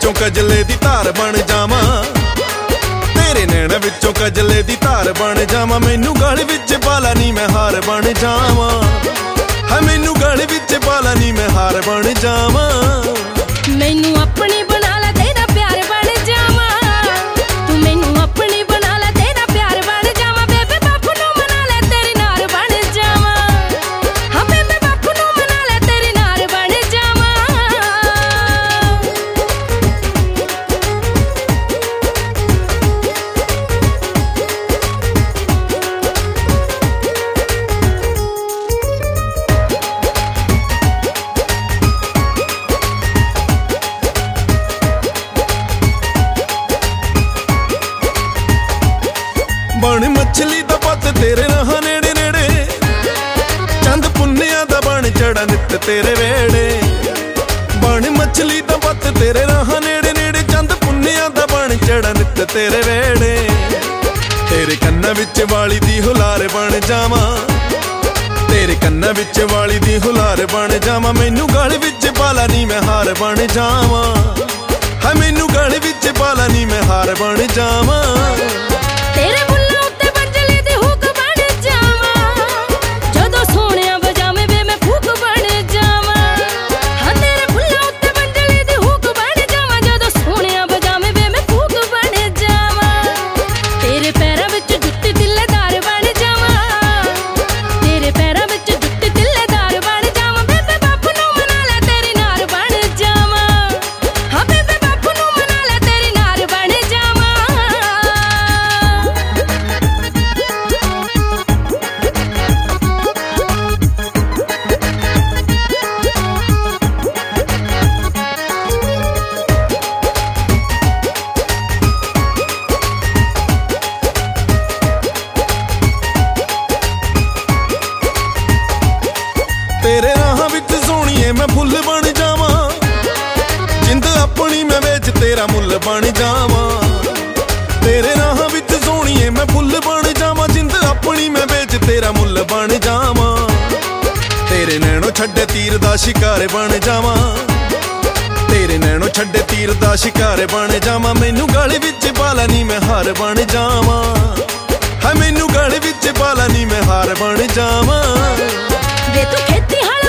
विचों कजले दी धार बन जावां, तेरे नैना विचों कजले दी धार बन जावां। मैनू गल विच पाला नी मैं हार बन जावां, है मैनू गल विच पाला नी मैं हार बन जावां। मैनू अपनी बना ला तेरा प्यार बन जावां, तू मैनू अपनी बना ला तेरा प्यार बन जावां। बेबे बापू नू मना ले तेरी नार बन जावां, हाँ बेबे बापू नू मना ले तेरी नार बन जावां। बन मछली दा पत तेरे राह नेड़े नेड़े, चंद पुन्निया दा बन चढ़ा नित तेरे वेड़े। बन मछली दा पत तेरे राह नेड़े नेड़े, चंद पुन्निया दा बन चढ़ा नित तेरे वेड़े। तेरे कन्ना विच वाली दी हुलार बन जावां, तेरे कन्ना विच वाली दी हुलार बन जावां। मैनू गल विच पाला नी मैं हार बन जावां, है मैनू गल विच पाला नी मैं हार बन जावां। तेरे बुल्लां उत्ते बंजली दी हुक बन जावां, जदों सोहणिया बजावे वे मैं फूक बन जावां। हाँ तेरे बुल्लां उत्ते बंजली दी हुक बन जावां, जदों सोहणिया बजावे वे मैं फूक बन जावां। तेरे पैरां विच जुत्ती तिल्लेदार बन जावां, तेरे पैरां विच जुत्ती तिल्लेदार बन जावां। बेबे बापू नू मना ले तेरी नार बन जावां, हाँ बेबे बापू नू मना ले तेरी नार बन जावां। तेरे राह विच सोहणीए मैं फुल बन जावां, जिंद अपनी मैं वेच तेरा मुल बन जावां। तेरे राह विच सोहणीए मैं फुल बन जावां, जिंद अपनी मैं वेच तेरा मुल बन जावां। तेरे नैनो छड्डे तीर दा शिकार बन जावां, तेरे नैनो छड्डे तीर दा शिकार बन जावां। मैनू गल विच पाला नी मैं हार बन जावां, है मैनू गल विच पाला नी मैं हार बन जावां। वे तू खेती हल